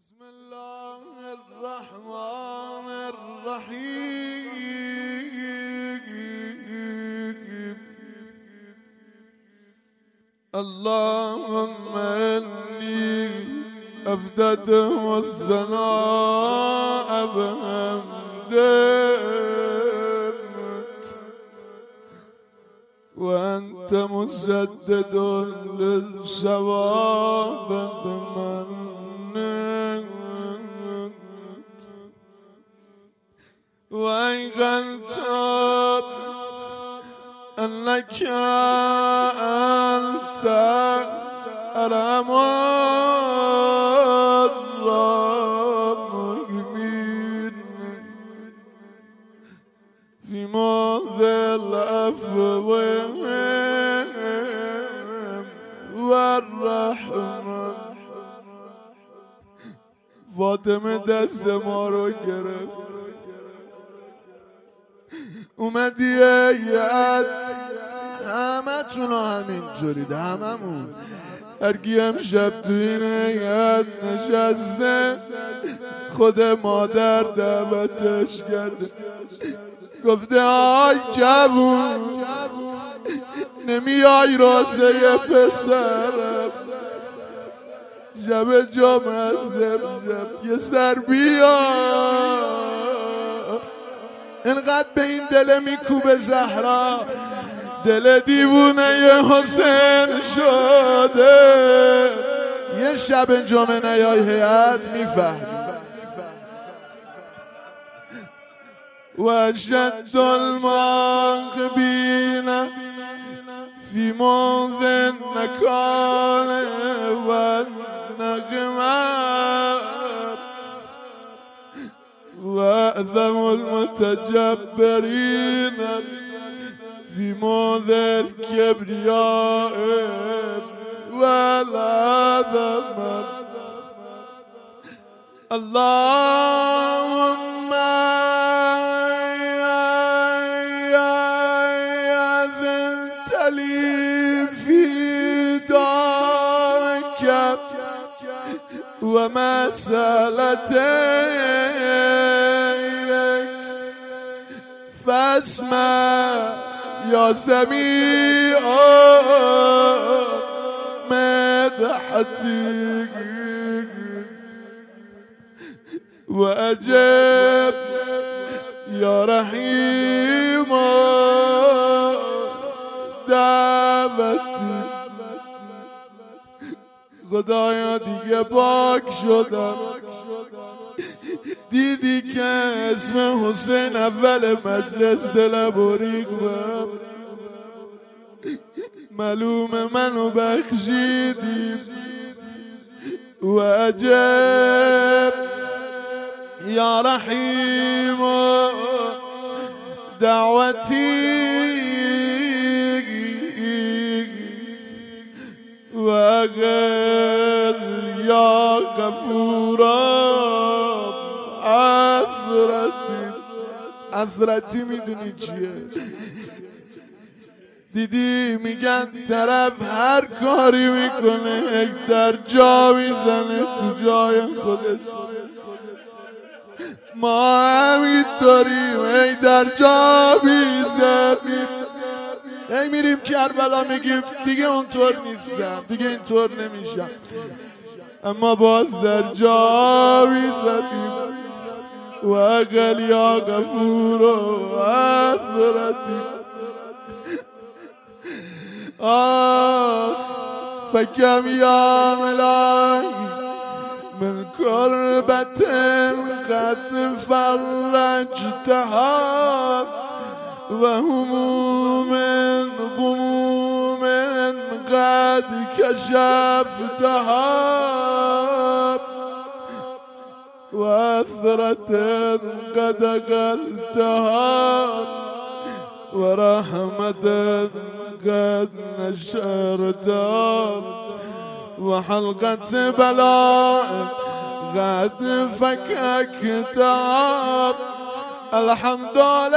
بسم الله الرحمن الرحيم اللهم إني أفدت والثناء بحمدك وأنت مسدد للصواب بمنك وأيقنت أنك أنت أرحم الراحمين في موضع العفو والرحمة. فاطمه دست ما رو گرفت اومدی ایت همه تون همینطورید هممون هرگی امشب تو این ایت نشسته خود مادر دعوتش کرده گفته آی جوون نمیای رازه پسرم شب جمعه از شب یه سر بیا اینقدر به این دل میکوبه زهرا دل دیوونه ی حسین شده یه شب جمعه نیای هیئت میفهم و اشد المعاقبین فی موضع نکال و نقمه وأعظم المتجبرين في موضع الكبرياء والعظمة. اللهم أذنت لي في دارك ومسألتك فاسمع يا سميع مدحتي وأجب يا رحيم دعوتي. خدایا دیگه پاک شدم دیدی که اسم حسین اول مجلس دلم ریختم معلوم منو بخشیدی و عجب یا رحیم دعوتی و اقل یا غفورا عثرتی میدونی چیه؟ دیدی میگن طرف هر کاری میکنه در جا میزنه تو جای خودش ما همینطوریم ای در جا میزنیم ای میریم کربلا میگیم دیگه اونطور نیستم دیگه اینطور نمیشم اما باز در جا میزنیم و اقل یا غفور و عثرتی. فکم یا ملائی من کربت قد فرجتها و هموم غموم قد کشفتها و عثرت قد اقلتها و رحمت قد نشرتها و حلقت بلاء قد فككتها. الحمد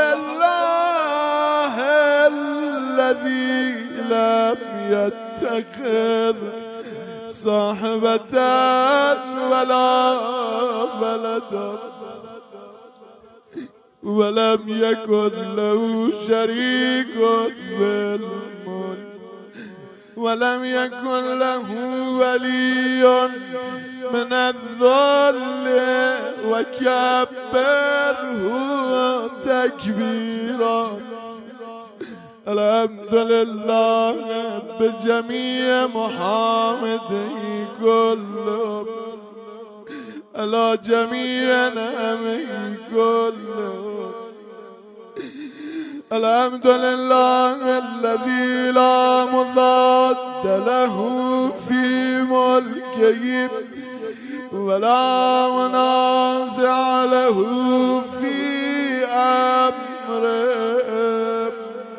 لله الذي لم يتخذ صاحبة ولا ولدا ولم يكن له شريك في الملك ولم يكن له ولي من الذل وكبره تكبيرا. الحمد لله بجميع محامده كلهم على جميع نعمه كلهم. الحمد لله الذي لا مضاد له في ملكه ولا منازع له في أمره.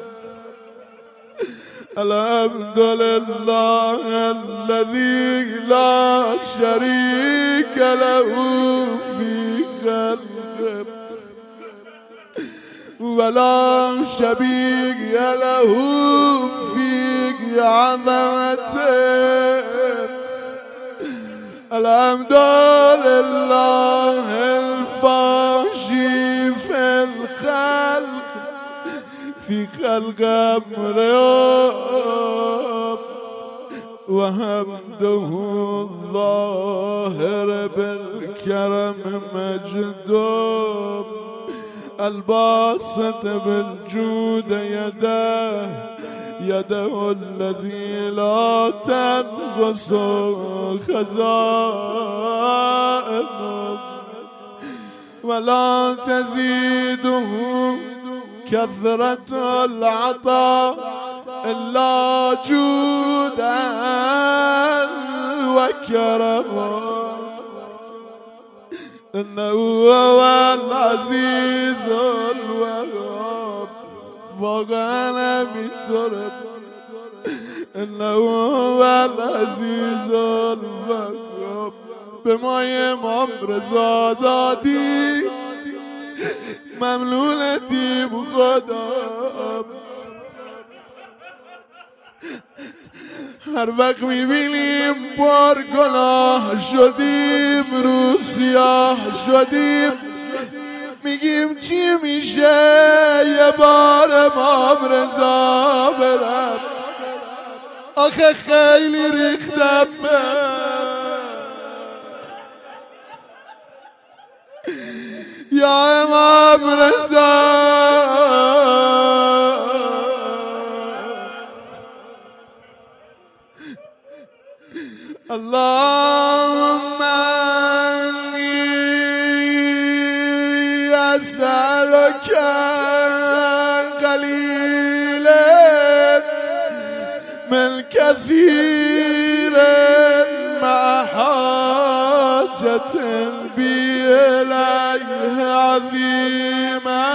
الحمد لله الذي لا شريك له في خلقه ولا شبيه له في عظمته. الحمد لله الفاشي في الخلق في خلق أمره وحمده الظاهر بالكرم مجدوب الباسط بالجود يده الذي لا تنقص خزائنه ولا تزيده كثرة العطاء إلا جودا وكرما. إنه هو العزيز الوهاب وغنى بالترب. إنه هو العزيز الوهاب بمای امام رضا دادی مملولتی بخدا. هر وقت میبینیم بار گناه شدیم رو سیاه شدیم میگیم چی میشه یه بار امام رضا برم. آخه خیلی ریختم یا امام رضا. اللهم إني أسألك قليلا من كثير مع حاجة بي إليه عظيما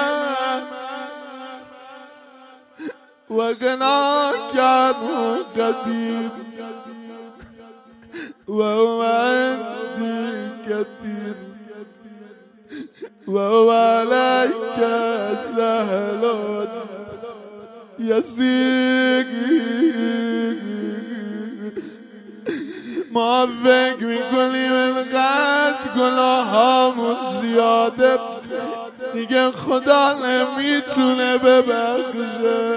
وغناك عنه قديم وهو عندي كثير وهو عليك سهل يسير. موفق میکنی من قد گناهامون زیاده دیگه خدا نمیتونه ببخشه.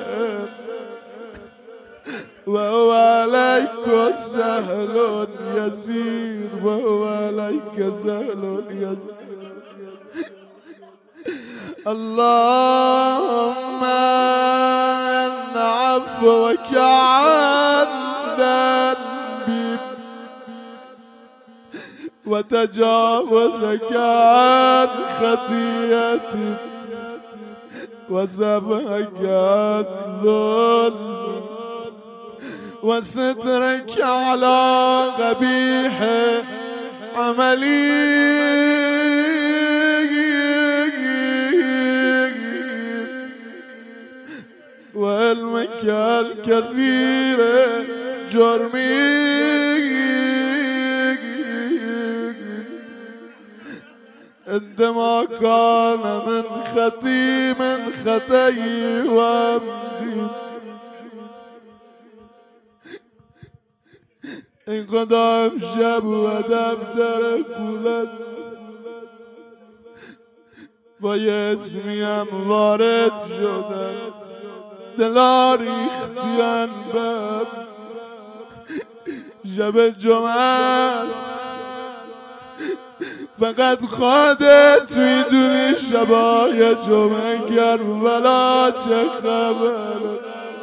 وهو عليك سهل يسير وهو عليك سهل يسير. اللهم إن عفوك عن ذنبي وتجاوزك عن خطيئتي وسبحك عن ظلمي وسترك على قبيح عملي وعلمك الكثير جرمي عندما كان من خطي من خطي وعمدي این خدا امشب و دفتر کولت با یه اسمیم وارد شدن، دلا ریختین بب شب جمعه است، فقط خودت میدونی شبای جمعه کربلا چه خبره.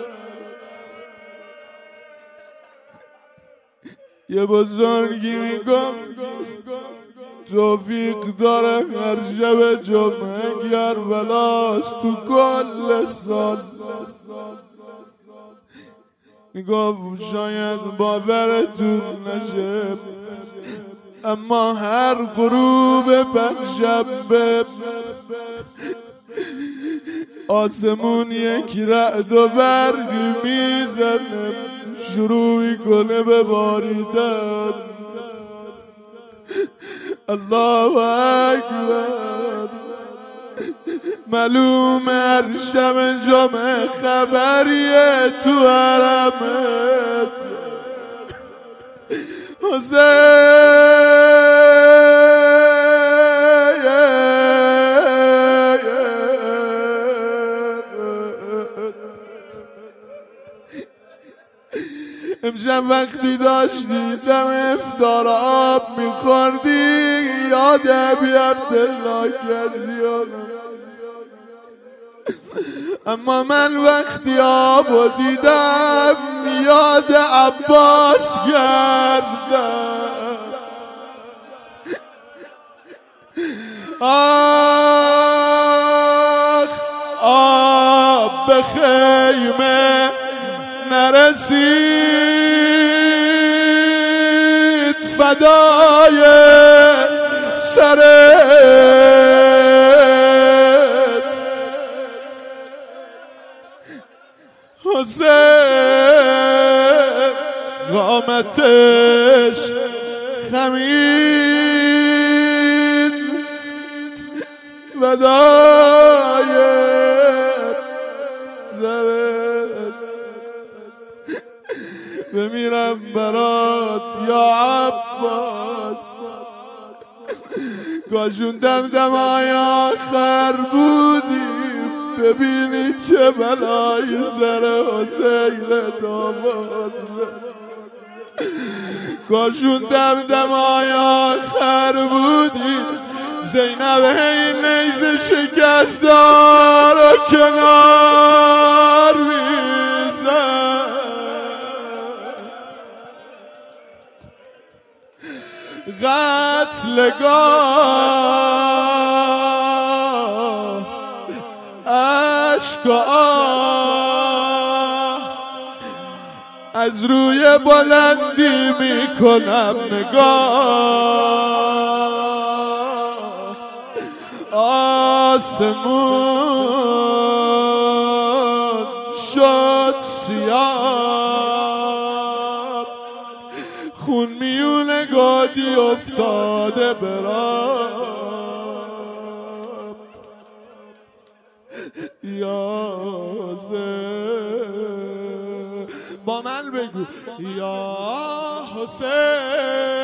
یه بزرگی میگفت توفیق داره هر شب جمعه کربلاست تو کل سال. میگفت شاید باورتون نشه اما هر غروب پنجشنبه آسمون یک رعد و برگ میزنه، شروع میکنه به باریدن. الله اکبر. معلوم هر شب جمعه خبریه تو حرمت. امشب وقتی داشتی دم افطار آب میخوردی یاد ابی عبدالله کردی، اما من وقتی آبو دیدم یاد عباس کردم. آخ آب به خیمه نرسید فدای سرت حسین، قامتش خمید فدای سرت. بمیرم برات یا عباس، کاشون دمدمای آخر بودی ببینی چه بلایی سر حسین داماد. کاشون دمدمای آخر بودی زینب هی نیزه شکستار و کنار میزن. قتلگاه عشق و آه از روی بلندی میکنم نگاه. آسمون شد سیاه، خون میونه گادی افتاده برام. یا حسین با من بگو یا حسین.